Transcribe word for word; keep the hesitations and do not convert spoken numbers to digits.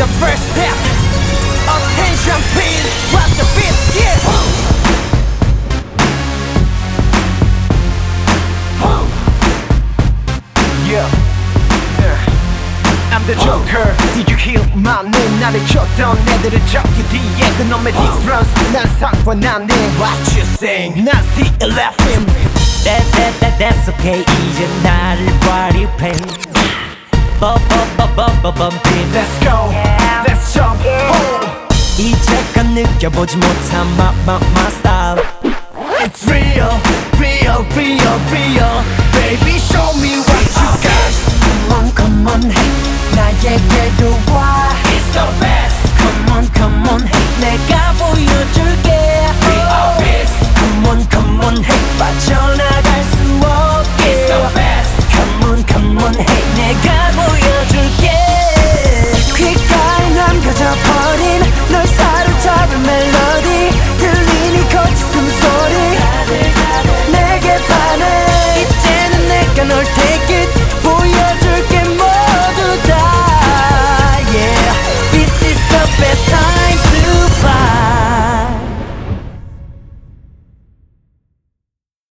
the first step. Attention please, drop the beat, yeah. Yeah, I'm the Joker. Did you hear my name? 나를 쳤던 애들을 적기 뒤에 그놈의 difference 난 상관안 해. What you saying? 난 still laughing. That, that, that, that's okay. 이제 나를 party pen. Bum, bum, bum, bum, bum, bumping. Let's go, let's jump. Oh. 이제껏 느껴보지 못한 my, my, my style. It's real, real, real, real. Baby, show me what you got. Come on, come on, hey. 나에게도